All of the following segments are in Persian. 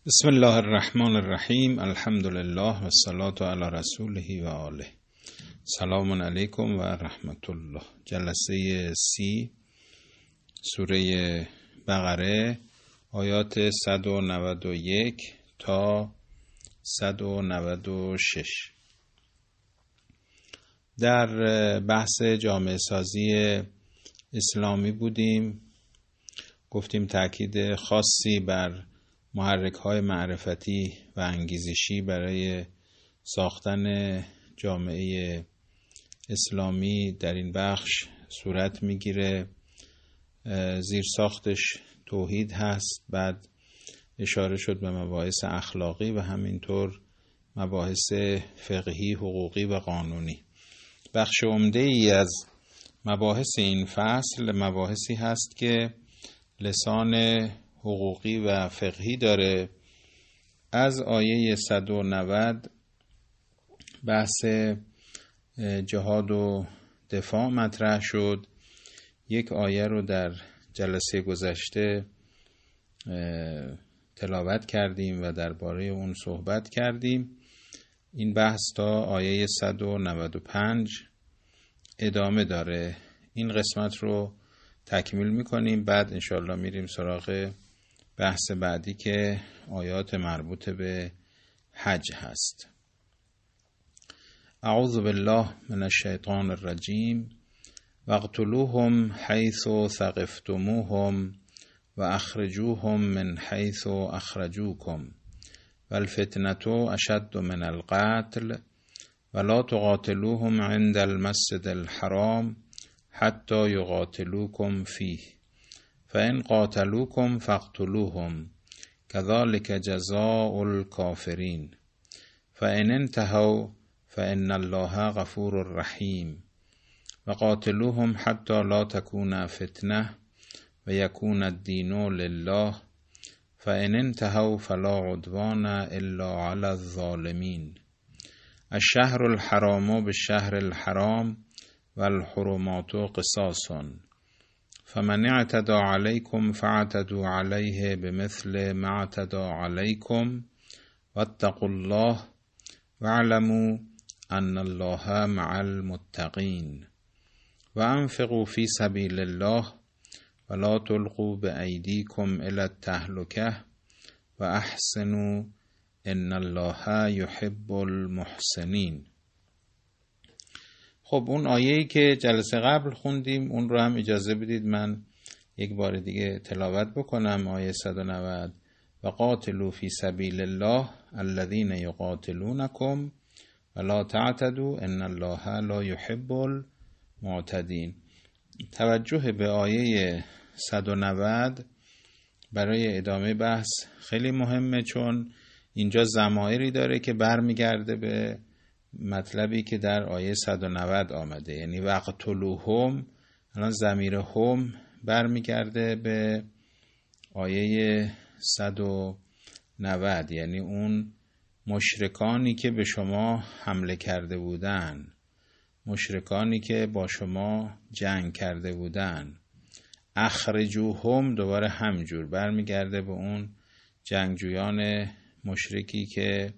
بسم الله الرحمن الرحیم. الحمد لله و الصلاة علی رسوله و آله. سلام علیکم و رحمت الله. جلسه 30 سوره بقره، آیات 191 تا 196. در بحث جامعه سازی اسلامی بودیم. گفتیم تأکید خاصی بر محرک‌های معرفتی و انگیزشی برای ساختن جامعه اسلامی در این بخش صورت میگیره. زیر ساختش توحید هست، بعد اشاره شد به مباحث اخلاقی و همینطور مباحث فقهی، حقوقی و قانونی. بخش عمده ای از مباحث این فصل مباحثی هست که لسان حقوقی و فقهی داره. از آیه 190 بحث جهاد و دفاع مطرح شد. یک آیه رو در جلسه گذشته تلاوت کردیم و درباره اون صحبت کردیم. این بحث تا آیه 195 ادامه داره. این قسمت رو تکمیل میکنیم، بعد انشاءالله میریم سراغ بحث بعدی که آیات مربوط به حج هست. اعوذ بالله من الشیطان الرجیم. واقتلوهم حیث ثقفتموهم و اخرجوهم من حیث اخرجوکم والفتنة اشد من القتل ولا تقاتلوهم عند المسجد الحرام حتی یقاتلوکم فیه فإن قاتلوكم فاقتلوهم كذلك جزاء الكافرين فإن انتهوا فإن الله غفور رحيم وقاتلوهم حتى لا تكون فتنة ويكون الدين لله فإن انتهوا فلا عدوان إلا على الظالمين الشهر الحرام بالشهر الحرام والحرمات قصاص فمن اعتدى عليكم فاعتدوا عليه بمثل ما اعتدى عليكم واتقوا الله واعلموا أن الله مع المتقين وأنفقوا في سبيل الله ولا تلقوا بأيديكم إلى التهلكة وأحسنوا إن الله يحب المحسنين. خب اون آیه‌ای که جلسه قبل خوندیم اون رو هم اجازه بدید من یک بار دیگه تلاوت بکنم. آیه 190 و قاتلوا فی سبیل الله الذین یقاتلونکم ولا تعتدوا ان الله لا يحب المعتدین. توجه به آیه 190 برای ادامه بحث خیلی مهمه، چون اینجا ضمایری داره که برمیگرده به مطلبی که در آیه 190 آمده، یعنی وقتلوهم. الان ضمیر هم برمیگرده به آیه 190، یعنی اون مشرکانی که به شما حمله کرده بودن، مشرکانی که با شما جنگ کرده بودن. اخرجوهم دوباره همجور برمیگرده به اون جنگجویان مشرکی که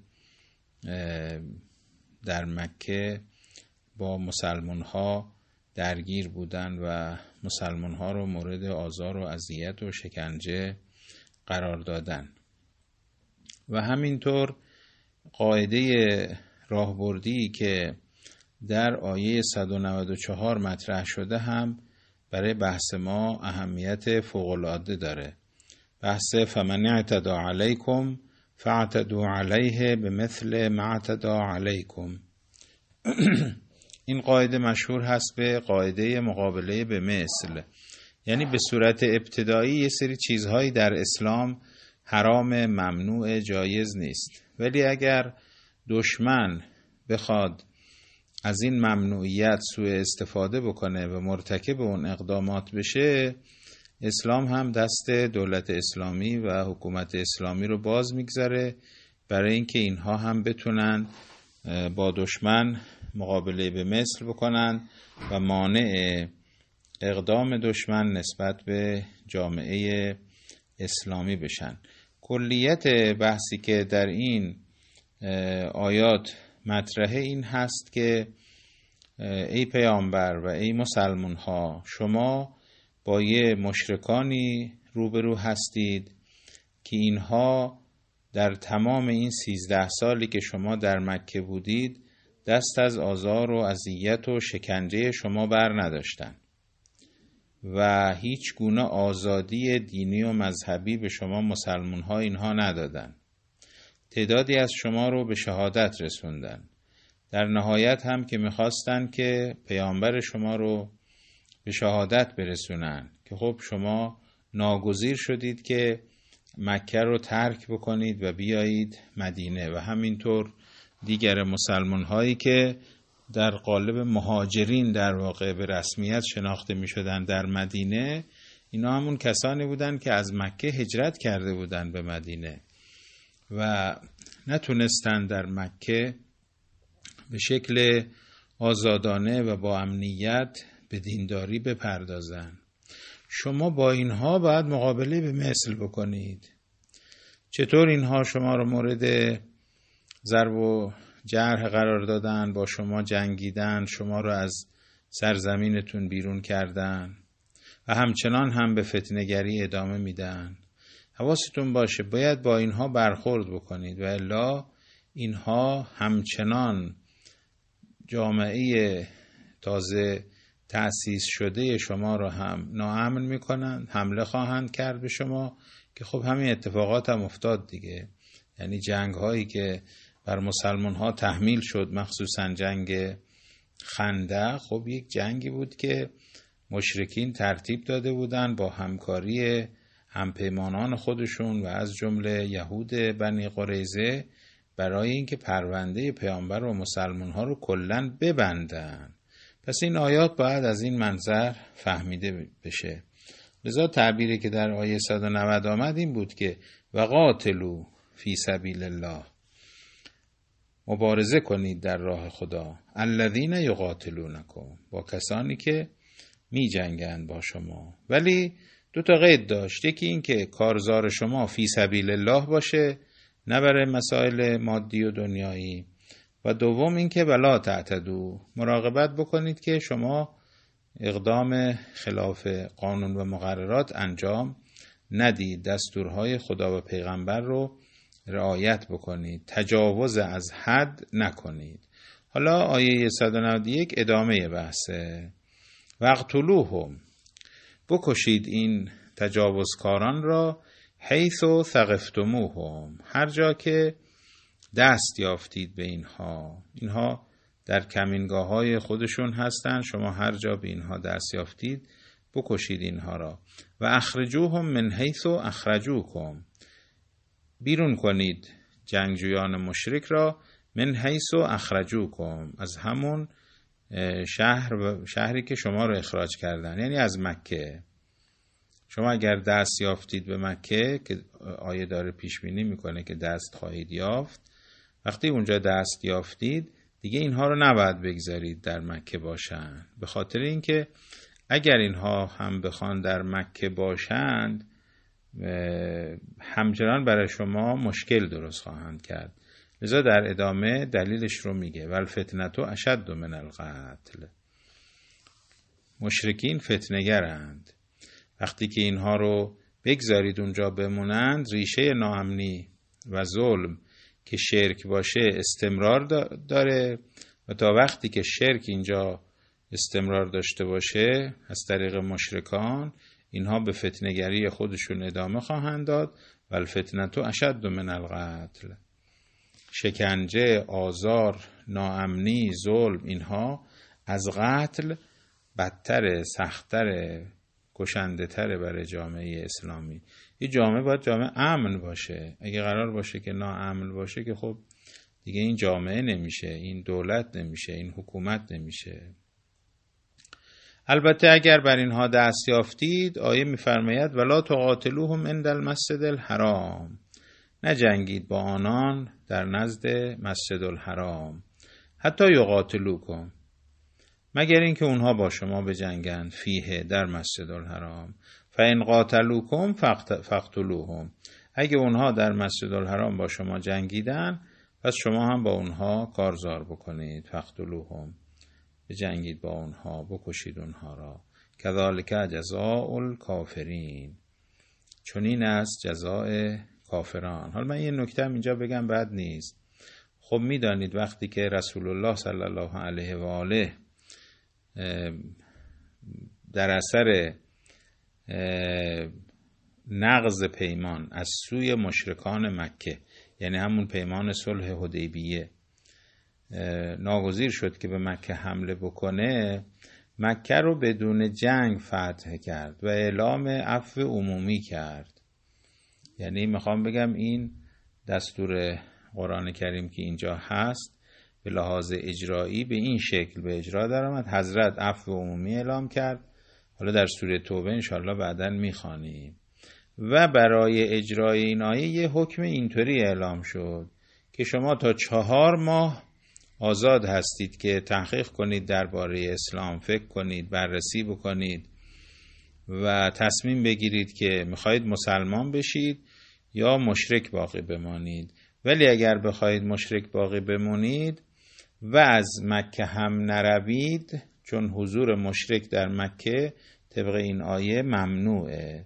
در مکه با مسلمان ها درگیر بودن و مسلمان ها رو مورد آزار و اذیت و شکنجه قرار دادن. و همینطور قاعده راهبردی که در آیه 194 مطرح شده هم برای بحث ما اهمیت فوق‌العاده داره. بحث فمن اعتدى علیکم فاعتدوا علیه بمثل ما اعتدى علیکم. این قاعده مشهور هست به قاعده مقابله به مثل، یعنی به صورت ابتدایی یه سری چیزهایی در اسلام حرام، ممنوع، جایز نیست، ولی اگر دشمن بخواد از این ممنوعیت سوء استفاده بکنه و مرتکب اون اقدامات بشه، اسلام هم دست دولت اسلامی و حکومت اسلامی رو باز میگذاره برای اینکه اینها هم بتونن با دشمن مقابله به مثل بکنن و مانع اقدام دشمن نسبت به جامعه اسلامی بشن. کلیت بحثی که در این آیات مطرحه این هست که ای پیامبر و ای مسلمان ها، شما با یه مشرکانی روبرو هستید که اینها در تمام این 13 سالی که شما در مکه بودید دست از آزار و اذیت و شکنجه شما بر نداشتن و هیچ گونه آزادی دینی و مذهبی به شما مسلمان ها اینها ندادن. تعدادی از شما رو به شهادت رسوندن. در نهایت هم که میخواستن که پیامبر شما رو به شهادت برسونن که خب شما ناگزیر شدید که مکه رو ترک بکنید و بیایید مدینه، و همینطور دیگر مسلمان هایی که در قالب مهاجرین در واقع به رسمیت شناخته می شدن در مدینه، اینا همون کسانی بودن که از مکه هجرت کرده بودن به مدینه و نتونستن در مکه به شکل آزادانه و با امنیت به دینداری بپردازن. شما با اینها باید مقابله به مثل بکنید. چطور اینها شما رو مورد ضرب و جرح قرار دادن، با شما جنگیدن، شما رو از سرزمینتون بیرون کردن و همچنان هم به فتنه‌گری ادامه میدن. حواستون باشه باید با اینها برخورد بکنید و الا اینها همچنان جامعه تازه تأسیس شده شما رو هم ناامن میکنن، حمله خواهند کرد به شما که خب همین اتفاقات هم افتاد دیگه. یعنی جنگ هایی که بر مسلمان ها تحمیل شد، مخصوصا جنگ خندق، خب یک جنگی بود که مشرکین ترتیب داده بودن با همکاری همپیمانان خودشون و از جمله یهود بنی قریظه برای اینکه پرونده پیامبر و مسلمان ها رو کلاً ببندن. پس این آیات باید از این منظر فهمیده بشه. لذا تعبیری که در آیه 190 آمد این بود که وقاتلوا فی سبیل الله، مبارزه کنید در راه خدا، الذین یقاتلونکم، با کسانی که می جنگند با شما. ولی 2 قید داشت، یکی این که کارزار شما فی سبیل الله باشه، نه برای مسائل مادی و دنیایی، و دوم این که ولا تعتدوا، مراقبت بکنید که شما اقدام خلاف قانون و مقررات انجام ندید، دستورهای خدا و پیغمبر رو رعایت بکنید، تجاوز از حد نکنید. حالا آیه 191 ادامه بحثه. وقتلوهم، بکشید این تجاوزکاران را، حیث ثقفتموهم، هر جا که دست یافتید به اینها در کمینگاه‌های خودشون هستن، شما هر جا به اینها دست یافتید بکشید اینها را. و اخرجوهم من حیث اخرجوکم، بیرون کنید جنگجویان مشرک را، من حیث اخرجوکم، از همون شهری که شما رو اخراج کردن، یعنی از مکه. شما اگر دست یافتید به مکه، که آیه داره پیش بینی میکنه که دست خواهید یافت، وقتی اونجا دست یافتید دیگه اینها رو نباید بگذارید در مکه باشند، به خاطر اینکه اگر اینها هم بخوان در مکه باشند همچنان برای شما مشکل درست خواهند کرد. لذا در ادامه دلیلش رو میگه والفتنة اشد من القتل، مشرکین فتنه‌گرند. وقتی که اینها رو بگذارید اونجا بمونند، ریشه ناامنی و ظلم که شرک باشه استمرار داره و تا وقتی که شرک اینجا استمرار داشته باشه از طریق مشرکان، اینها به فتنه‌گری خودشون ادامه خواهند داد. والفتنة اشد من القتل، شکنجه، آزار، ناامنی، ظلم، اینها از قتل بدتر، سختتر، کشنده تره برای جامعه اسلامی. این جامعه باید جامعه امن باشه. اگه قرار باشه که ناامن باشه که خب دیگه این جامعه نمیشه، این دولت نمیشه، این حکومت نمیشه. البته اگر بر اینها دست یافتید، آیه میفرماید ولا تقاتلوهم عند المسجد الحرام، نجنگید با آنان در نزد مسجد الحرام، حتی یقاتلوکم، مگر اینکه اونها با شما بجنگند، فیه، در مسجد الحرام. فان قاتلوکم فقتلوهم، اگه اونها در مسجد الحرام با شما جنگیدن، پس شما هم با اونها کارزار بکنید. فقتلوهم، بجنگید با اونها، بکشید اونها را. کذالک جزاء الکافرین، چون این است جزاء کافران. حالا من یه نکته اینجا بگم بد نیست. خب میدانید وقتی که رسول الله صلی الله علیه و آله در اثر نقض پیمان از سوی مشرکان مکه، یعنی همون پیمان صلح حدیبیه، ناگزیر شد که به مکه حمله بکنه، مکه رو بدون جنگ فتح کرد و اعلام عفو عمومی کرد. یعنی میخوام بگم این دستور قرآن کریم که اینجا هست به لحاظ اجرایی به این شکل به اجرا در آمد. حضرت عفو عمومی اعلام کرد، حالا در سوره توبه انشالله بعداً میخوانیم. و برای اجرای این آیه یه حکم اینطوری اعلام شد که شما تا 4 ماه آزاد هستید که تحقیق کنید درباره اسلام، فکر کنید، بررسی بکنید و تصمیم بگیرید که میخواهید مسلمان بشید یا مشرک باقی بمانید. ولی اگر بخواهید مشرک باقی بمانید و از مکه هم نروید، چون حضور مشرک در مکه طبق این آیه ممنوعه،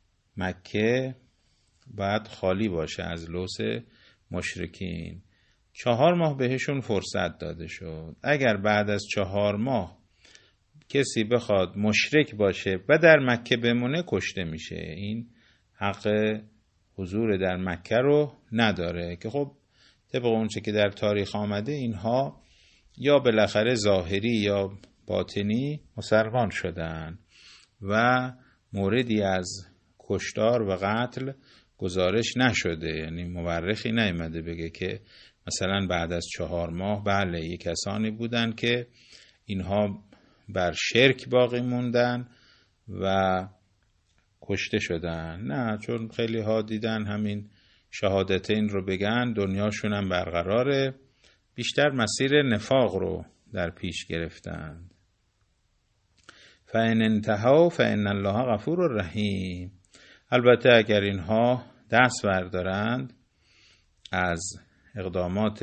مکه باید خالی باشه از لوث مشرکین. 4 ماه بهشون فرصت داده شد. اگر بعد از 4 ماه کسی بخواد مشرک باشه و در مکه بمونه کشته میشه. این حق حضور در مکه رو نداره که خب طبق اونچه که در تاریخ آمده اینها یا بالاخره ظاهری یا باطنی مسلمان شدن و موردی از کشتار و قتل گزارش نشده. یعنی مورخی نیامده بگه که مثلا بعد از 4 ماه بله یک کسانی بودن که اینها بر شرک باقی موندن و کشته شدن. نه، چون خیلی ها دیدن همین شهادتین رو بگن دنیاشون هم برقراره، بیشتر مسیر نفاق رو در پیش گرفتند. فَإِنْ انتهوا فَإِنَّ اللَّهَ غَفُورٌ رَحِیمٌ. البته اگر اینها دست بردارند از اقدامات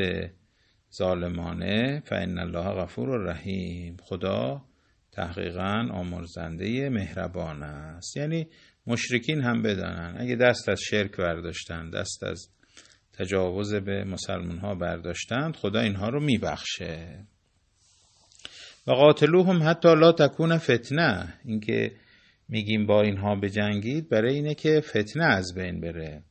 ظالمانه، فَإِنَّ اللَّهَ غَفُورٌ رَحِیمٌ، خدا تحقیقاً آمرزنده مهربان است. یعنی مشرکین هم بدانن اگه دست از شرک برداشتن، دست از تجاوز به مسلمان ها برداشتند، خدا اینها رو میبخشه. و قاتلوهم حتی لا تکون فتنه، اینکه میگیم با اینها بجنگید برای اینه که فتنه از بین بره.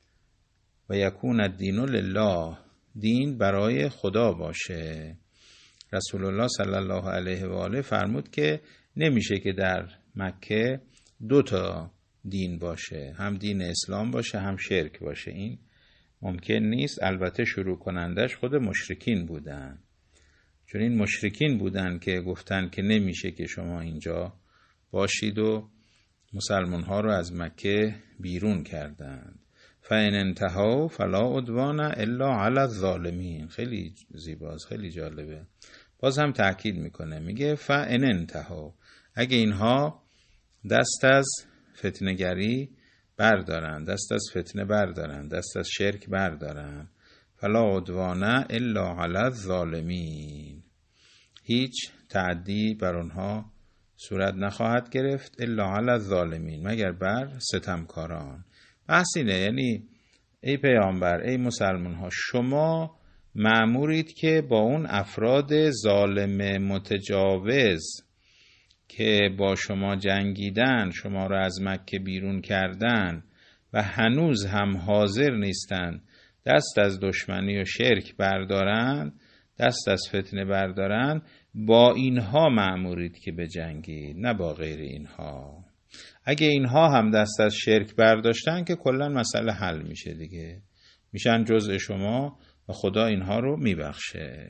و یکون الدین لله، دین برای خدا باشه. رسول الله صلی الله علیه و آله فرمود که نمیشه که در مکه 2 دین باشه، هم دین اسلام باشه هم شرک باشه. این ممکن نیست. البته شروع کنندش خود مشرکین بودن، چون این مشرکین بودن که گفتن که نمیشه که شما اینجا باشید و مسلمان ها رو از مکه بیرون کردند. فَإِنْ انتهوا فَلَا عُدْوَانَ إِلَّا عَلَى الظَّالِمِينَ. خیلی زیباست، خیلی جالبه. باز هم تأکید میکنه، میگه فَإِنْ انتهوا، اگه اینها دست از فتنه‌گری بردارن، دست از فتنه بردارن، دست از شرک بردارن، فَلَا عُدْوَانَ إِلَّا عَلَى الظَّالِمِينَ، هیچ تعدی بر آنها صورت نخواهد گرفت، الا علی الظالمین، مگر بر ستمکاران. بحث اینه، یعنی ای پیامبر، ای مسلمان ها، شما مأمورید که با اون افراد ظالم متجاوز که با شما جنگیدن، شما را از مکه بیرون کردن و هنوز هم حاضر نیستند دست از دشمنی و شرک بردارند، دست از فتنه بردارند، با اینها مأمورید که بجنگید، نه با غیر اینها. اگه اینها هم دست از شرک برداشتن که کلا مسئله حل میشه دیگه، میشن جزء شما و خدا اینها رو میبخشه.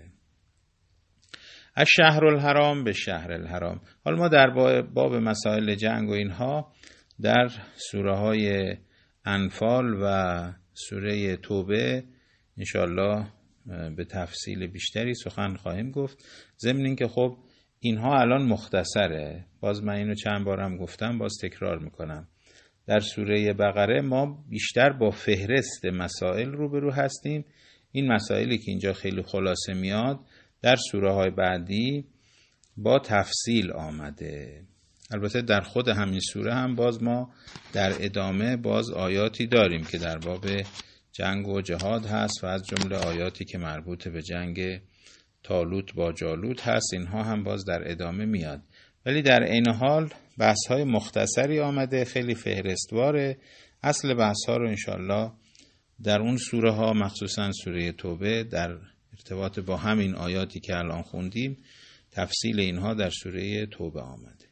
از شهر الحرام به شهر الحرام. حالا ما در باب مسائل جنگ و اینها در سوره های انفال و سوره توبه انشالله به تفصیل بیشتری سخن خواهیم گفت. ضمن این که خب اینها الان مختصره، باز من اینو چند بارم گفتم، باز تکرار میکنم. در سوره بقره ما بیشتر با فهرست مسائل روبرو هستیم. این مسائلی که اینجا خیلی خلاصه میاد در سوره های بعدی با تفصیل آمده. البته در خود همین سوره هم باز ما در ادامه باز آیاتی داریم که در باب جنگ و جهاد هست و از جمله آیاتی که مربوط به جنگ طالوت با جالوت هست، اینها هم باز در ادامه میاد. ولی در عین حال بحث‌های مختصری آمده، خیلی فهرستواره. اصل بحث‌ها رو انشالله در اون سوره ها، مخصوصا سوره توبه، در ارتباط با همین آیاتی که الان خوندیم، تفصیل اینها در سوره توبه آمده.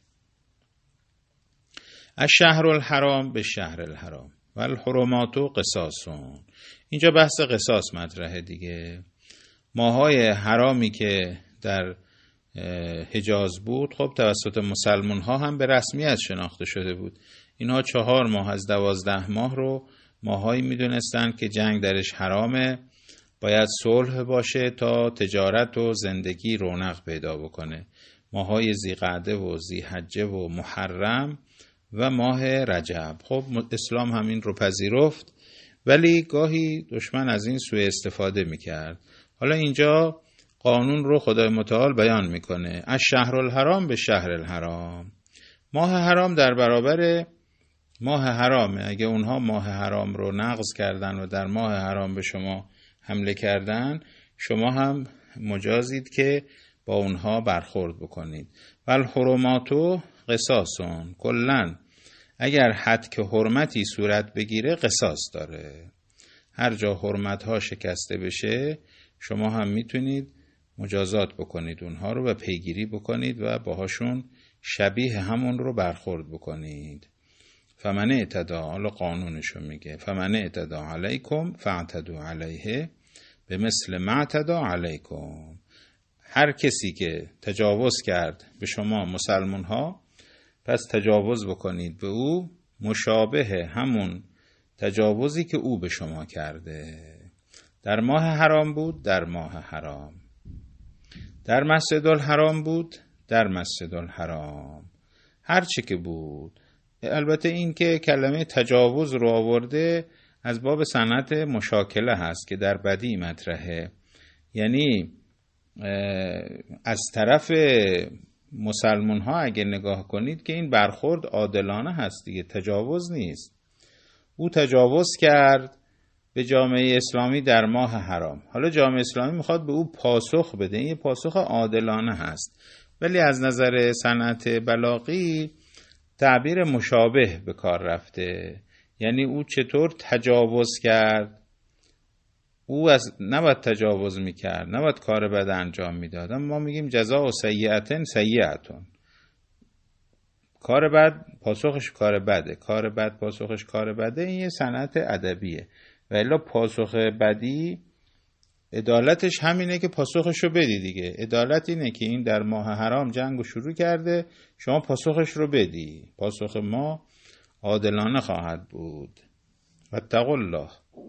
الشهر الحرام به شهر الحرام و الحرمات قصاصون. اینجا بحث قصاص مطرحه دیگه. ماهای حرامی که در حجاز بود، خب توسط مسلمان ها هم به رسمیت شناخته شده بود. اینها 4 ماه از 12 ماه رو ماهایی میدونستن که جنگ درش حرامه، باید صلح باشه تا تجارت و زندگی رونق پیدا بکنه. ماهای ذیقعده و ذیحجه و محرم و ماه رجب. خب اسلام همین رو پذیرفت، ولی گاهی دشمن از این سوء استفاده میکرد. حالا اینجا قانون رو خدای متعال بیان میکنه. از شهر الحرام به شهر الحرام. ماه حرام در برابر ماه حرامه. اگه اونها ماه حرام رو نقض کردن و در ماه حرام به شما حمله کردن، شما هم مجازید که با اونها برخورد بکنید. والحرماتو قصاصون. کلن اگر حد که حرمتی صورت بگیره قصاص داره. هر جا حرمت ها شکسته بشه شما هم میتونید مجازات بکنید اونها رو و پیگیری بکنید و باهاشون شبیه همون رو برخورد بکنید. فمن اعتدی، حالا قانونشو میگه، فمن اعتدی علیکم فاعتدوا علیه به مثل ما اعتدی علیکم. هر کسی که تجاوز کرد به شما مسلمان ها، پس تجاوز بکنید به او مشابه همون تجاوزی که او به شما کرده. در ماه حرام بود، در ماه حرام. در مسجد الحرام بود، در مسجد الحرام. هر چی که بود. البته این که کلمه تجاوز رو آورده از باب صنعت مشاکله هست که در بدیع مطرحه. یعنی از طرف مسلمان ها اگه نگاه کنید که این برخورد عادلانه هست دیگه، تجاوز نیست. او تجاوز کرد به جامعه اسلامی در ماه حرام. حالا جامعه اسلامی میخواد به او پاسخ بده، این پاسخ عادلانه هست. ولی از نظر صنعت بلاغی تعبیر مشابه به کار رفته. یعنی او چطور تجاوز کرد، او نباید تجاوز میکرد، نباید کار بد انجام میداد. ما میگیم جزاء سیئة سیئة. کار بد پاسخش کار بده، کار بد پاسخش کار بده. این یه صنعت ادبیه. و الا پاسخ بدی عدالتش همینه که پاسخش رو بدی دیگه. عدالت اینه که این در ماه حرام جنگو شروع کرده، شما پاسخش رو بدی. پاسخ ما عادلانه خواهد بود. واتقوا الله.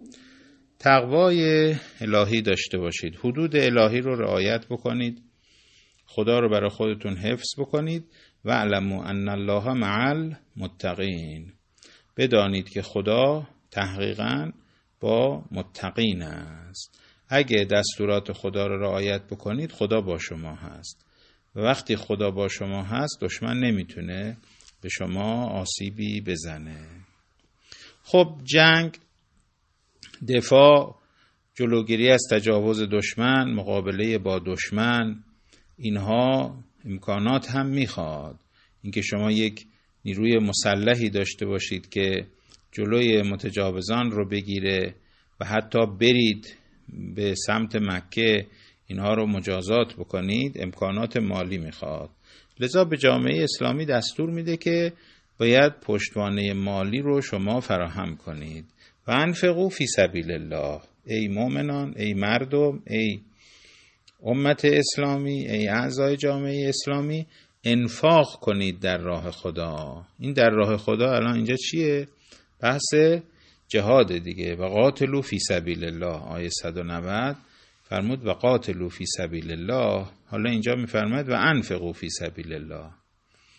تقوای الهی داشته باشید. حدود الهی رو رعایت بکنید. خدا رو برای خودتون حفظ بکنید. و اعلموا ان الله مع المتقین. بدانید که خدا تحقیقاً با متقین است. اگه دستورات خدا رو رعایت بکنید خدا با شما هست. و وقتی خدا با شما هست دشمن نمیتونه به شما آسیبی بزنه. خب جنگ، دفاع، جلوگیری از تجاوز دشمن، مقابله با دشمن، اینها امکانات هم میخواد. اینکه شما یک نیروی مسلحی داشته باشید که جلوی متجاوزان رو بگیره و حتی برید به سمت مکه اینها رو مجازات بکنید، امکانات مالی میخواد. لذا به جامعه اسلامی دستور میده که باید پشتوانه مالی رو شما فراهم کنید. و انفقوا فی سبیل الله. ای مؤمنان، ای مردم، ای امت اسلامی، ای اعضای جامعه اسلامی، انفاق کنید در راه خدا. این در راه خدا الان اینجا چیه؟ بحث جهاد دیگه. و قاتلوا فی سبیل الله. آیه 190 فرمود و قاتلوا فی سبیل الله. حالا اینجا میفرماید و انفقوا فی سبیل الله.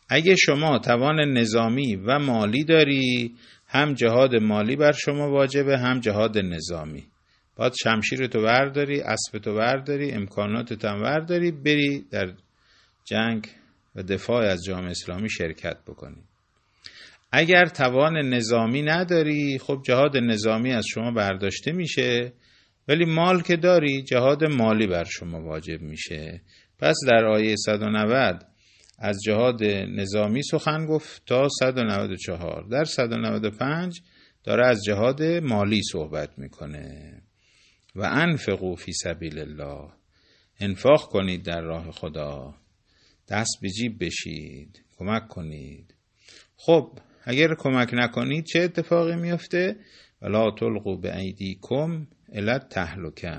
اگه شما توان نظامی و مالی داری، هم جهاد مالی بر شما واجبه، هم جهاد نظامی. باید شمشیرتو برداری، اسبتو برداری، امکاناتتو هم برداری، بری در جنگ و دفاع از جامعه اسلامی شرکت بکنی. اگر توان نظامی نداری، خب جهاد نظامی از شما برداشته میشه، ولی مال که داری، جهاد مالی بر شما واجب میشه. پس در آیه 190 از جهاد نظامی سخن گفت تا 194. در 195 داره از جهاد مالی صحبت میکنه. و انفقوا فی سبیل الله، انفاق کنید در راه خدا، دست به جیب بشید، کمک کنید. خب اگر کمک نکنید چه اتفاقی میفته؟ ولا تلقوا بایدیکم الی التهلکه،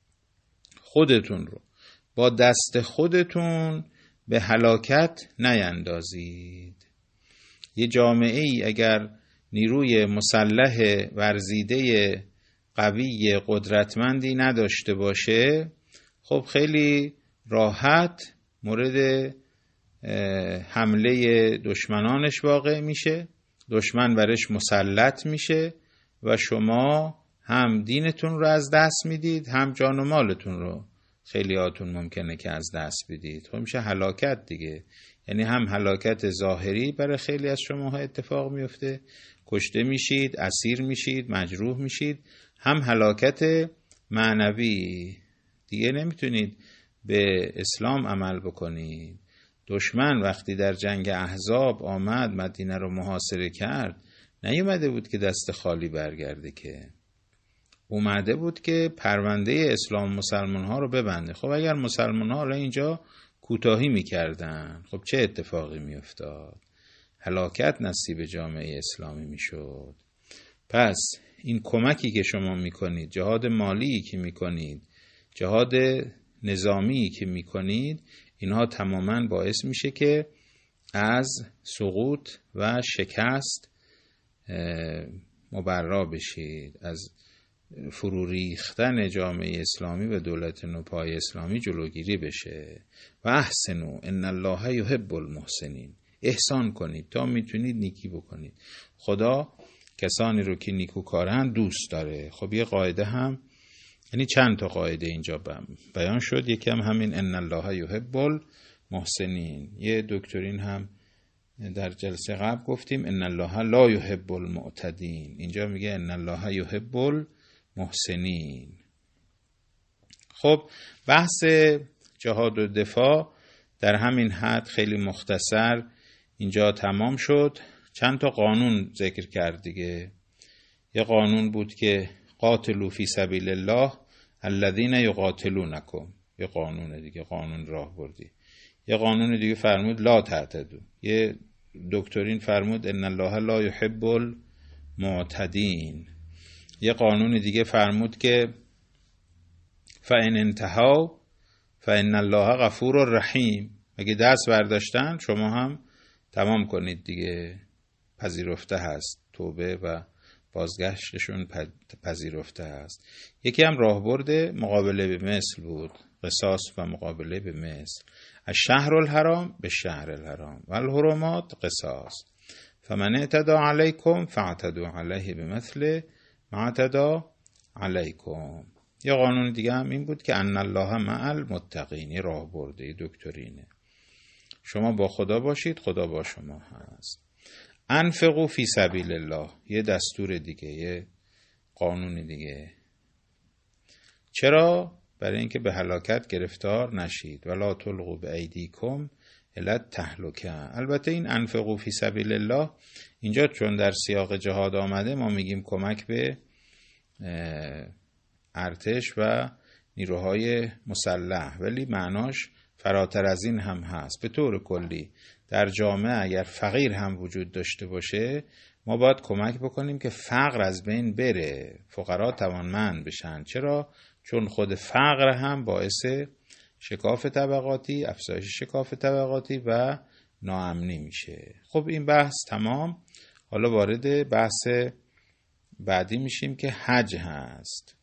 خودتون رو با دست خودتون به هلاکت نیندازید. یه جامعه ای اگر نیروی مسلح ورزیده قوی قدرتمندی نداشته باشه، خب خیلی راحت مورد حمله دشمنانش واقع میشه، دشمن برش مسلط میشه و شما هم دینتون رو از دست میدید، هم جان و مالتون رو خیلی هاتون ممکنه که از دست بدید. خب میشه هلاکت دیگه. یعنی هم هلاکت ظاهری برای خیلی از شماها اتفاق میفته، کشته میشید، اسیر میشید، مجروح میشید، هم هلاکت معنوی، دیگه نمیتونید به اسلام عمل بکنید. دشمن وقتی در جنگ احزاب آمد مدینه رو محاصره کرد، نیومده بود که دست خالی برگرده، که اومده بود که پرونده اسلام مسلمان ها رو ببنده. خب اگر مسلمان ها اینجا کوتاهی میکردن، خب چه اتفاقی میافتاد؟ هلاکت نصیب جامعه اسلامی میشد. پس این کمکی که شما میکنید، جهاد مالی که میکنید، جهاد نظامی که میکنید، اینها تماما باعث میشه که از سقوط و شکست مبرا بشید، از فرو ریختن جامعه اسلامی و دولت نوپای اسلامی جلوگیری بشه. و احسنوا ان الله یحب المحسنین، احسان کنید تا میتونید نیکی بکنید. خدا کسانی رو که نیکوکارن دوست داره. خب یه قاعده هم، یعنی چند تا قاعده اینجا بیان شد، یکی هم همین ان الله یحب المحسنین. یه دکترین هم در جلسه قبل گفتیم ان الله لا یحب المعتدین، اینجا میگه ان الله یحب المحسنین. خب بحث جهاد و دفاع در همین حد خیلی مختصر اینجا تمام شد. چند تا قانون ذکر کرد دیگه. یه قانون بود که قاتلوا فی سبیل الله الذین یقاتلونکم، یه قانون دیگه، قانون راهبردی. یه قانون دیگه فرمود لا تعتدوا. یه دکترین فرمود ان الله لا یحب المعتدین. یه قانون دیگه فرمود که فان انتهوا فان الله غفور رحیم، اگه دست برداشتن شما هم تمام کنید دیگه، پذیرفته هست، توبه و بازگشتشون پذیرفته هست. یکی هم راهبرد مقابله به مثل بود، قصاص و مقابله به مثل. الشهر الحرام به شهر الحرام و الحرمات قصاص فمن اعتدى علیکم فاعتدوا علیه بمثل ما اعتدى علیکم. یه قانون دیگه هم این بود که ان الله مع المتقین، راهبرد دکترینه، شما با خدا باشید، خدا با شما هست. انفقوا فی سبیل الله، یه دستور دیگه، یه قانون دیگه. چرا؟ برای اینکه به هلاکت گرفتار نشید. ولا تلقوا بایدیکم الی التهلکه. البته این انفقوا فی سبیل الله اینجا چون در سیاق جهاد آمده، ما میگیم کمک به ارتش و نیروهای مسلح، ولی معناش فراتر از این هم هست. به طور کلی در جامعه اگر فقیر هم وجود داشته باشه، ما باید کمک بکنیم که فقر از بین بره، فقرا توانمند بشن. چرا؟ چون خود فقر هم باعث شکاف طبقاتی، افزایش شکاف طبقاتی و ناامنی میشه. خب این بحث تمام. حالا وارد بحث بعدی میشیم که حج هست.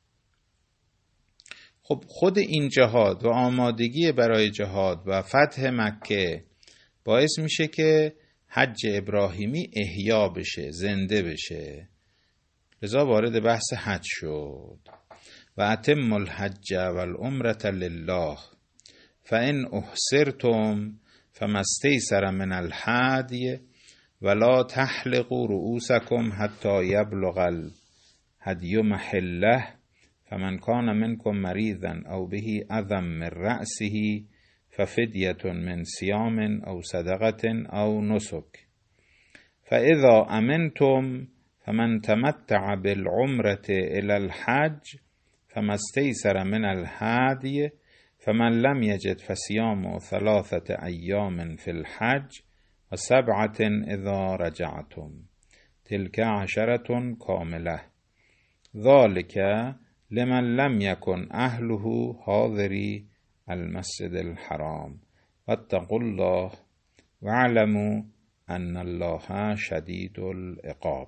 خب خود این جهاد و آمادگی برای جهاد و فتح مکه باعث میشه که حج ابراهیمی احیا بشه، زنده بشه. لذا وارد بحث حج شد. و اتم الحج والعمرة لله فان احصرتم فما استیسر من الهدی ولا تحلقوا رؤوسکم حتی یبلغ الهدی محله فمن کان منکم مریضا او به اذی من رأسه ففدیة من صیام او صدقة او نسک فاذا امنتم فمن تمتع بالعمرة الى الحج فما استیسر من الهدی فمن لم یجد فصیام 3 ایام فی الحج و 7 اذا رجعتم تلک 10 کامله ذلک لمن لم یکن اهله حاضری المسجد الحرام واتقوا الله واعلموا ان الله شدید العقاب.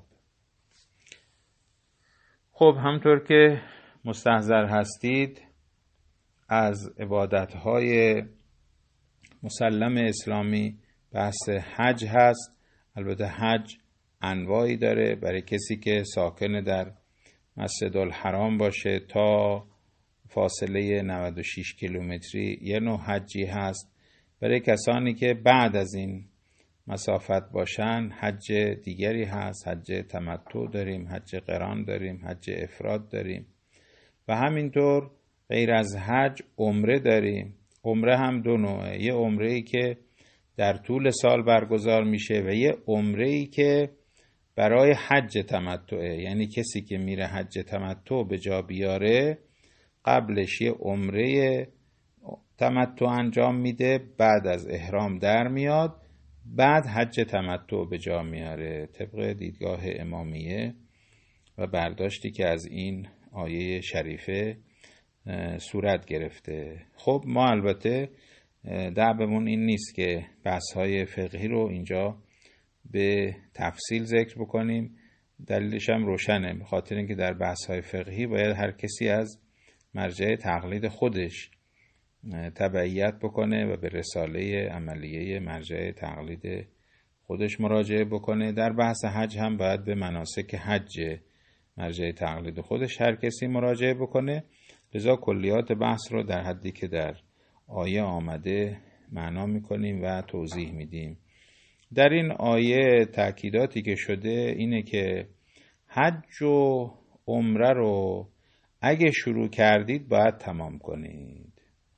خب همطور که مستحضر هستید از عبادت‌های مسلم اسلامی بحث حج هست. البته حج انواعی داره. برای کسی که ساکن در مسجد الحرام باشه تا فاصله 96 کیلومتری یه نوع حجی هست. برای کسانی که بعد از این مسافت باشن حج دیگری هست. حج تمتع داریم، حج قران داریم، حج افراد داریم و همینطور غیر از حج عمره داریم. عمره هم 2 نوعه. یه عمره‌ای که در طول سال برگزار میشه و یه عمره‌ای که برای حج تمتعه، یعنی کسی که میره حج تمتع به جا بیاره قبلش یه عمره تمتع انجام میده، بعد از احرام در میاد، بعد حج تمتع به جا میاره طبق دیدگاه امامیه و برداشتی که از این آیه شریفه صورت گرفته. خب ما البته دعومون این نیست که بحث‌های فقهی رو اینجا به تفصیل ذکر بکنیم. دلیلش هم روشنه، به خاطر اینکه در بحث‌های فقهی باید هر کسی از مرجع تقلید خودش تبعیت بکنه و به رساله عملیه مرجع تقلید خودش مراجعه بکنه. در بحث حج هم باید به مناسک حج مرجع تقلید خودش هر کسی مراجعه بکنه. لذا کلیات بحث رو در حدی که در آیه آمده معنا میکنیم و توضیح میدیم. در این آیه تأکیداتی که شده اینه که حج و عمره رو اگه شروع کردید باید تمام کنید.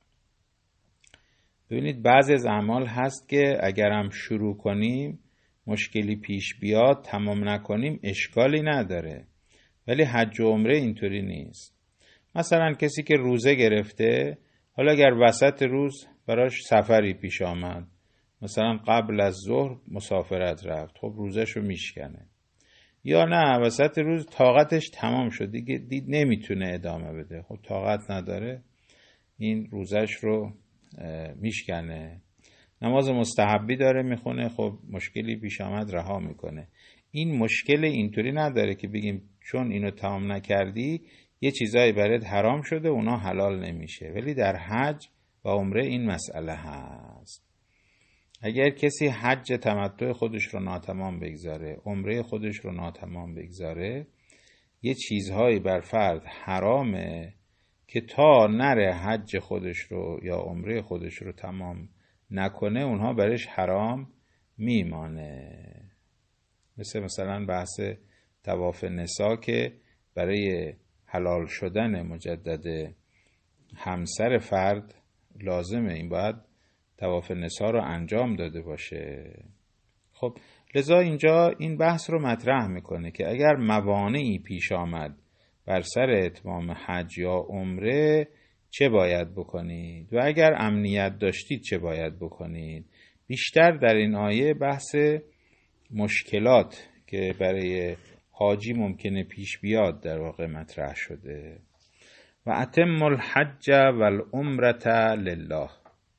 ببینید بعضی از اعمال هست که اگرم شروع کنیم مشکلی پیش بیاد تمام نکنیم اشکالی نداره، ولی حج و عمره اینطوری نیست. مثلا کسی که روزه گرفته، حالا اگر وسط روز براش سفری پیش آمد، مثلا قبل از ظهر مسافرت رفت، خب روزش رو میشکنه. یا نه وسط روز طاقتش تمام شد دیگه، دید نمیتونه ادامه بده، خب طاقت نداره، این روزش رو میشکنه. نماز مستحبی داره میخونه، خب مشکلی پیش آمد رها میکنه. این مشکل اینطوری نداره که بگیم چون اینو تمام نکردی یه چیزایی برات حرام شده اونا حلال نمیشه، ولی در حج و عمره این مسئله هست. اگر کسی حج تمتع خودش رو ناتمام بگذاره، عمره خودش رو ناتمام بگذاره، یه چیزهایی بر فرد حرامه که تا نره حج خودش رو یا عمره خودش رو تمام نکنه اونها برش حرام میمانه. مثلا بحث طواف نسا که برای حلال شدن مجدد همسر فرد لازمه، این باید طواف نسا رو انجام داده باشه. خب لذا اینجا این بحث رو مطرح میکنه که اگر موانعی پیش آمد بر سر اتمام حج یا عمره چه باید بکنید و اگر امنیت داشتید چه باید بکنید. بیشتر در این آیه بحث مشکلات که برای حاجی ممکنه پیش بیاد در واقع مطرح شده. و اتم الحج والعمرة لله.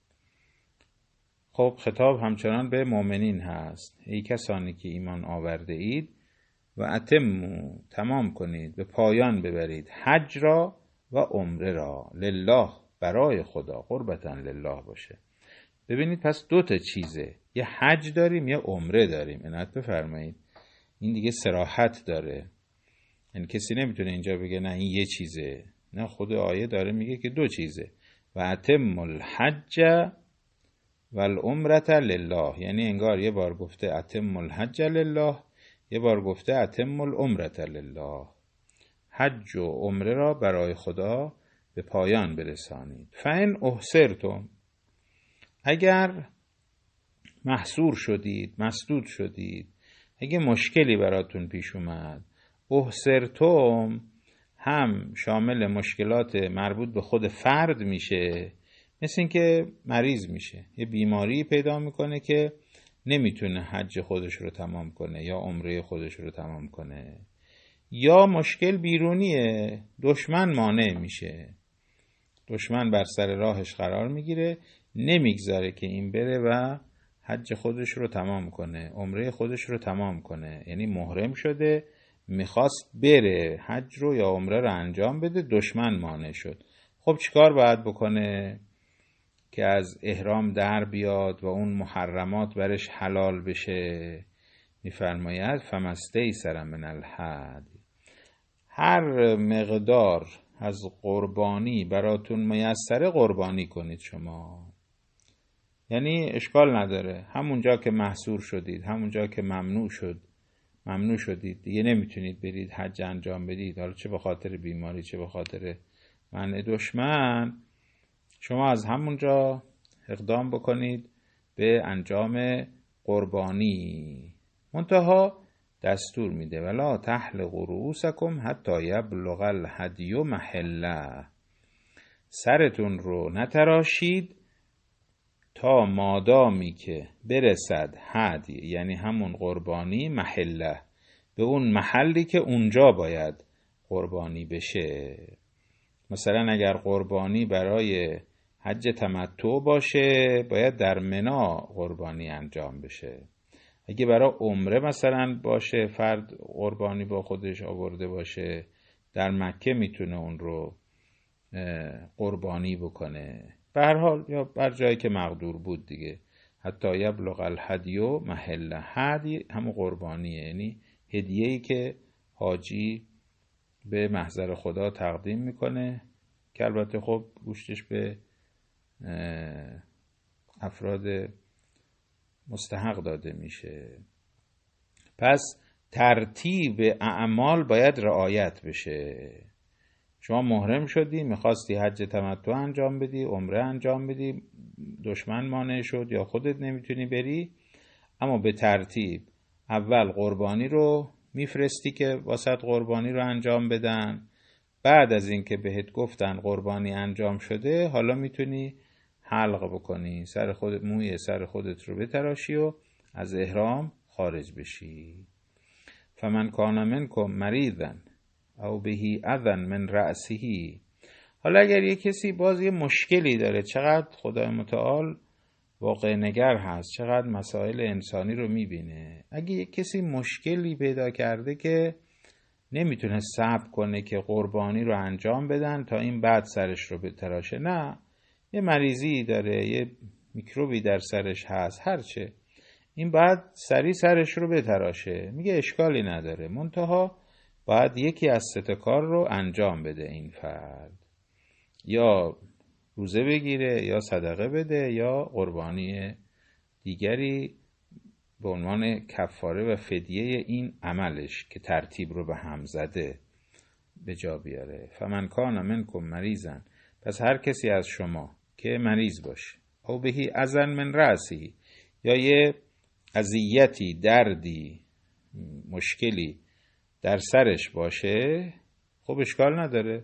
خب خطاب همچنان به مؤمنین هست. ای کسانی که ایمان آورده اید و اتموا تمام کنید، به پایان ببرید حج را و عمره را لله برای خدا، قربتاً لله باشه. ببینید پس 2 چیزه، یه حج داریم یه عمره داریم. عنایت بفرمایید، این دیگه صراحت داره، یعنی کسی نمیتونه اینجا بگه نه این یه چیزه، نه، خود آیه داره میگه که 2 چیزه. و اتم الحج و العمرة لله، یعنی انگار یه بار گفته اتم الحج لله، یه بار گفته اتم العمرة لله، حج و عمره را برای خدا به پایان برسانید. فإن احصرتم، اگر محصور شدید، مسدود شدید، اگه مشکلی براتون پیش اومد، احصرتم هم شامل مشکلات مربوط به خود فرد میشه، مثل این که مریض میشه، یه بیماری پیدا میکنه که نمیتونه حج خودش رو تمام کنه یا عمره خودش رو تمام کنه، یا مشکل بیرونیه، دشمن مانع میشه، دشمن بر سر راهش قرار میگیره، نمیگذاره که این بره و حج خودش رو تمام کنه، عمره خودش رو تمام کنه. یعنی محرم شده، میخواست بره حج رو یا عمره رو انجام بده، دشمن مانع شد. خب چیکار باید بکنه که از احرام در بیاد و اون محرمات برش حلال بشه؟ میفرماید فمستیسر من الهدی، هر مقدار از قربانی براتون میسره قربانی کنید شما. یعنی اشکال نداره، همونجا که محصور شدید، همونجا که ممنوع شدید دیگه نمیتونید برید حج انجام بدید، حالا چه به خاطر بیماری چه به خاطر منع دشمن، شما از همونجا اقدام بکنید به انجام قربانی. منتها دستور میده ولا تحلقوا رؤوسکم حتی یبلغ الهدی محله، سرتون رو نتراشید تا مادامی که برسد هدی، یعنی همون قربانی، محله، به اون محلی که اونجا باید قربانی بشه. مثلا اگر قربانی برای حج تمتع باشه باید در منی قربانی انجام بشه. اگه برای عمره مثلا باشه، فرد قربانی با خودش آورده باشه، در مکه میتونه اون رو قربانی بکنه. به هر حال یا بر جایی که مقدور بود دیگه. حتی یبلغ الهدی محله، هدی همون قربانیه، یعنی هدیه‌ای که حاجی به محضر خدا تقدیم میکنه که البته خب گوشتش به افراد مستحق داده میشه. پس ترتیب اعمال باید رعایت بشه. شما محرم شدی، میخواستی حج تمتع انجام بدی، عمره انجام بدی، دشمن مانع شد یا خودت نمیتونی بری، اما به ترتیب اول قربانی رو میفرستی که واسط قربانی رو انجام بدن، بعد از این که بهت گفتن قربانی انجام شده حالا میتونی حلق بکنی، موی سر خودت رو بتراشی و از احرام خارج بشی. فمن کان منکم مریضا او بهی اذى من رأسه، حالا اگر یک کسی باز یه مشکلی داره، چقدر خدای متعال واقع نگر هست، چقدر مسائل انسانی رو میبینه. اگه یک کسی مشکلی پیدا کرده که نمیتونه صبر کنه که قربانی رو انجام بدن تا این بعد سرش رو بتراشه، نه، یه مریضی داره، یه میکروبی در سرش هست، هرچه، این بعد سری سرش رو بتراشه، میگه اشکالی نداره، منتها باید یکی از 3 کار رو انجام بده این فرد، یا روزه بگیره یا صدقه بده یا قربانی دیگری به عنوان کفاره و فدیه این عملش که ترتیب رو به هم زده به جا بیاره. فمن کان منکم مریضا، پس هر کسی از شما که مریض باشه، او بهی اذى من رأسه، یا یه اذیتی، دردی، مشکلی در سرش باشه، خب اشکال نداره،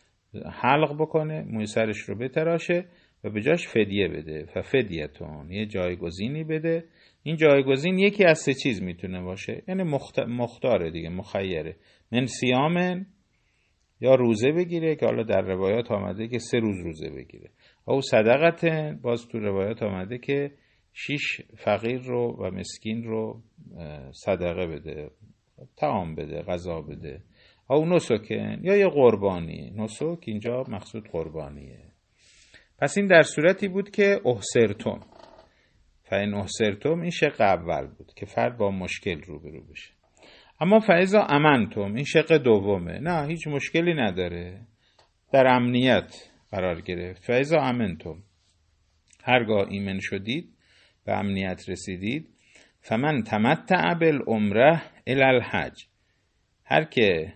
حلق بکنه، موی سرش رو بتراشه و به جاش فدیه بده. ففدیتون، یه جایگزینی بده. این جایگزین یکی از 3 چیز میتونه باشه، یعنی مختاره دیگه، مخیره. من صیام، یا روزه بگیره که حالا در روایات آمده که 3 روز روزه بگیره، او صدقتن، باز تو روایات آمده که 6 فقیر رو و مسکین رو صدقه بده، طعام بده، غذا بده، او نسکن، یا یه قربانی. نسک اینجا مقصود قربانیه. پس این در صورتی بود که احصرتم، فإن احصرتم این شق اول بود که فرد با مشکل روبرو بشه. اما فإذا امنتم این شق دومه، نه هیچ مشکلی نداره، در امنیت قرار گرفت. فإذا امنتم، هرگاه ایمن شدید، به امنیت رسیدید. فمن تمتع بالعمره الی الحج، هر که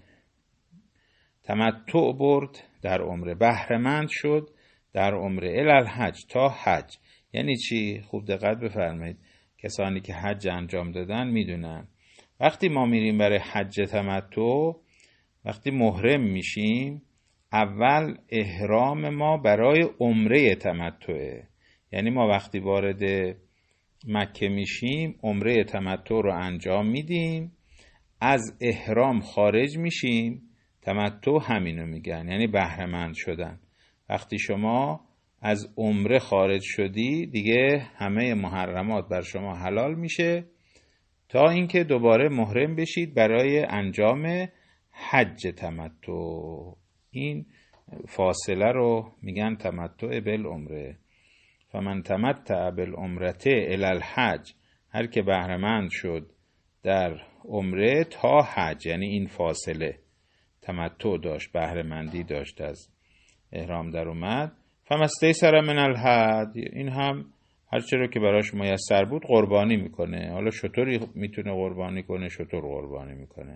تمتع برد در عمره، بهره‌مند شد در عمره، الی الحج، تا حج. یعنی چی؟ خوب دقت بفرمایید. کسانی که حج انجام دادن میدونن وقتی ما میریم برای حج تمتع، وقتی محرم میشیم، اول احرام ما برای عمره تمتعه. یعنی ما وقتی وارد مکه میشیم عمره تمتع رو انجام میدیم، از احرام خارج میشیم. تمتع همینو میگن، یعنی بهره‌مند شدن. وقتی شما از عمره خارج شدی دیگه همه محرمات بر شما حلال میشه تا اینکه دوباره محرم بشید برای انجام حج تمتع. این فاصله رو میگن تمتع بالعمره. فمن تمتع بالعمرته الی الحج، هر که بهره‌مند شد در عمره تا حج، یعنی این فاصله تمتع داشت، بهره‌مندی داشت، از احرام در اومد. فما استیسر من الهدی، این هم هر چی رو که براش میسر بود قربانی میکنه. حالا شتری میتونه قربانی کنه، شتر قربانی میکنه،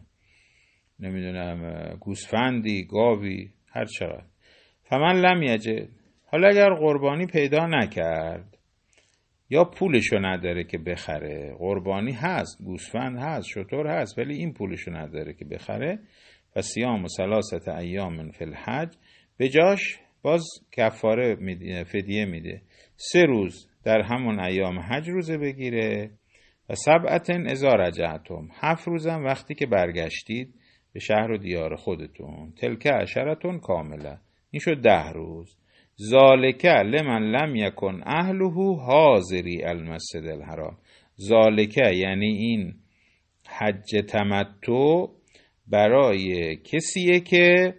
نمیدونم گوسفندی، گاوی، هر چقدر. فمن لم یجد، حالا اگر قربانی پیدا نکرد یا پولشو نداره که بخره، قربانی هست، گوسفند هست، شتر هست، ولی این پولشو نداره که بخره، و صیام ثلاثه ایام فی الحج، به جاش باز کفاره میده، فدیه میده. 3 روز در همون ایام حج روزه بگیره، و 7 اذا رجعتم، 7 روزم وقتی که برگشتید به شهر و دیار خودتون. تلک عشرتون کامله، این شد 10 روز. ذالک لمن لم یکن اهله حاضری المسجد الحرام. ذالک یعنی این حج تمتع برای کسیه که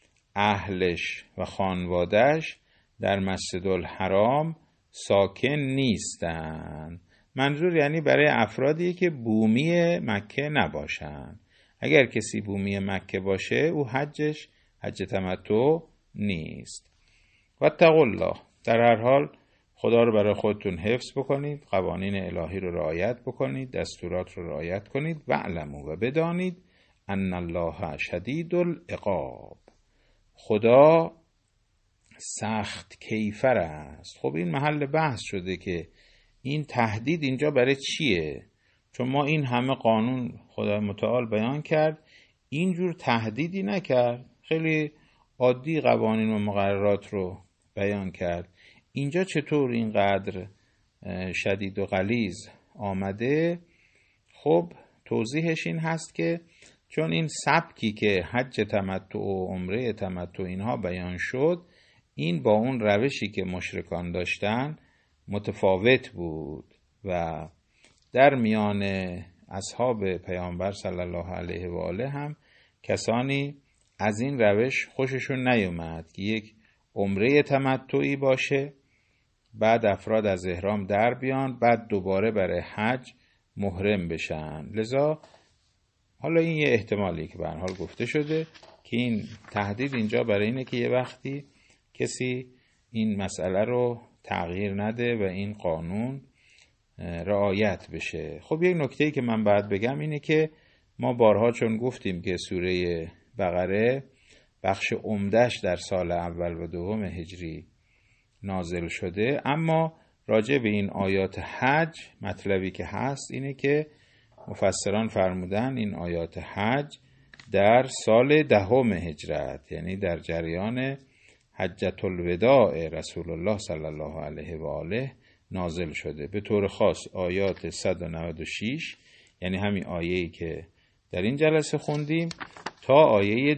اهلش و خانوادش در مسجد الحرام ساکن نیستن. منظور یعنی برای افرادی که بومی مکه نباشن. اگر کسی بومی مکه باشه او حجش حج تمتع نیست. واتقوا الله، در هر حال خدا رو برای خودتون حفظ بکنید، قوانین الهی رو رعایت بکنید، دستورات رو رعایت کنید. واعلموا، و بدانید، ان الله شدید العقاب، خدا سخت کیفر است. خب این محل بحث شده که این تهدید اینجا برای چیه؟ چون ما این همه قانون خدای متعال بیان کرد، اینجور تهدیدی نکرد، خیلی عادی قوانین و مقررات رو بیان کرد. اینجا چطور اینقدر شدید و غلیظ آمده؟ خب توضیحش این هست که چون این سبکی که حج تمتع و عمره تمتع اینها بیان شد، این با اون روشی که مشرکان داشتن متفاوت بود و در میان اصحاب پیامبر صلی الله علیه و آله هم کسانی از این روش خوششون نیومد که یک عمره تمتعی باشه، بعد افراد از احرام در بیان، بعد دوباره برای حج محرم بشن. لذا حالا این یه احتمالی که به هر حال گفته شده که این تهدید اینجا برای اینه که یه وقتی کسی این مسئله رو تغییر نده و این قانون رعایت بشه. خب یک نکته‌ای که من باید بگم اینه که ما بارها چون گفتیم که سوره بقره بخش عمده‌اش در سال اول و دوم هجری نازل شده، اما راجع به این آیات حج مطلبی که هست اینه که مفسران فرمودن این آیات حج در سال 10 هجرت، یعنی در جریان حجة الوداع رسول الله صلی الله علیه و آله نازل شده. به طور خاص آیات 196، یعنی همین آیه‌ای که در این جلسه خوندیم، تا آیه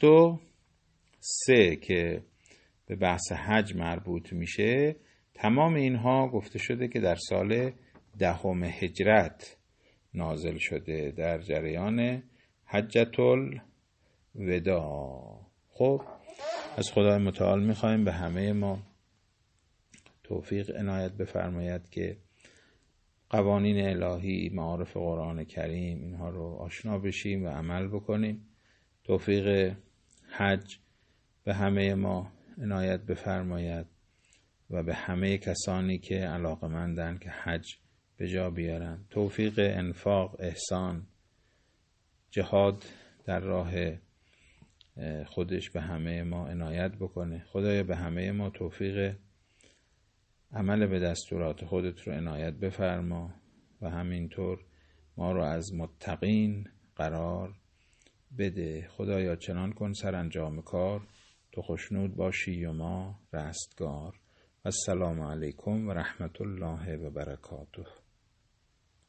203 که به بحث حج مربوط میشه، تمام اینها گفته شده که در سال 10 هجرت نازل شده در جریان حجة الوداع. خب از خدای متعال میخوایم به همه ما توفیق عنایت بفرماید که قوانین الهی، معارف قرآن کریم، اینها رو آشنا بشیم و عمل بکنیم. توفیق حج به همه ما عنایت بفرماید و به همه کسانی که علاقه‌مندن که حج به جا بیارن. توفیق انفاق، احسان، جهاد در راه خودش به همه ما عنایت بکنه. خدایا به همه ما توفیق عمل به دستورات خودت رو عنایت بفرما و همینطور ما رو از متقین قرار بده. خدایا چنان کن سرانجام کار تو خوشنود باشی و ما رستگار. السلام علیکم و رحمت الله و برکاته.